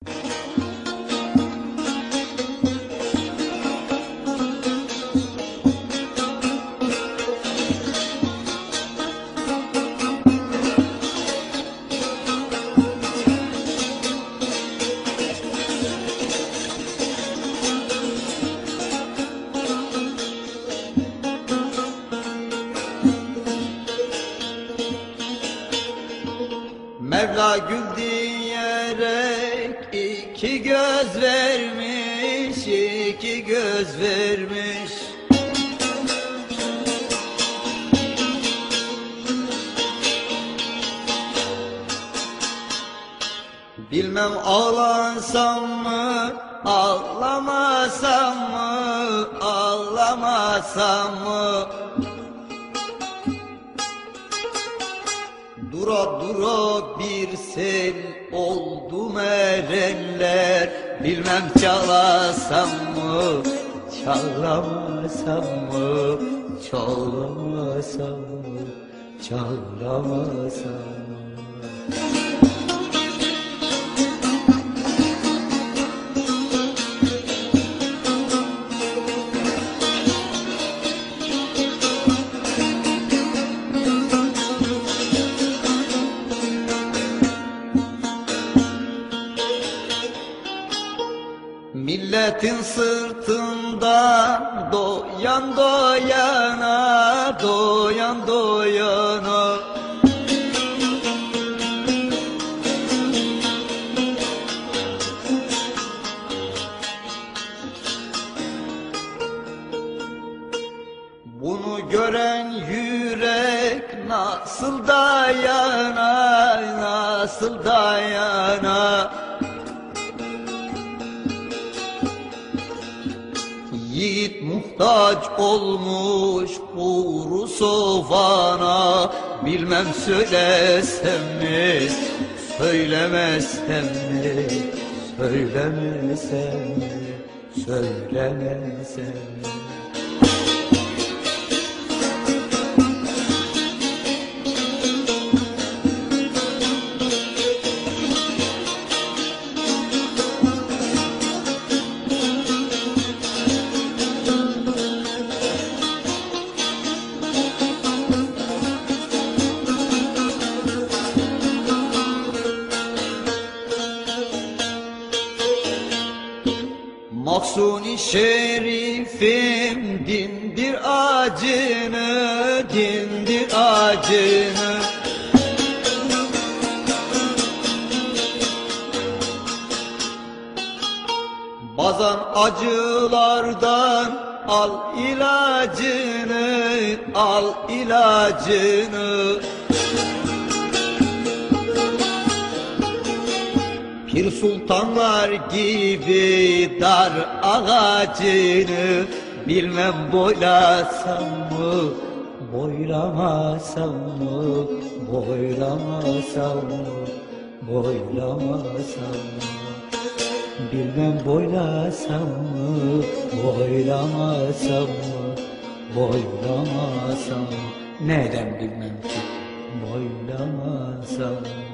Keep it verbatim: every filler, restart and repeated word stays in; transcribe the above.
Mevla gül diyerek iki göz vermiş, iki göz vermiş. Bilmem ağlansam mı, ağlamasam mı, ağlamasam mı? Dura dura bir sel oldu erenler, bilmem çalasam mı, çalamasam mı, çalamasam mı, çalamasam mı? Milletin sırtında doyan doyana, doyan doyana. Bunu gören yürek nasıl dayana, nasıl dayana? Yiğit muhtaç olmuş kuru sofana, bilmem söylesem mi, söylemesem mi, söylemesem mi, söylemesem mi? Mahsuni şerifim dindir acını, dindir acını. Bazen acılardan al ilacını, al ilacını. Pir sultanlar gibi dar ağacını, bilmem boylasam mı, boylamasam mı, boylamasam mı, boylamasam mı? Bilmem boylasam mı, boylamasam mı, boylamasam mı? Neden bilmem ki boylamasam mı?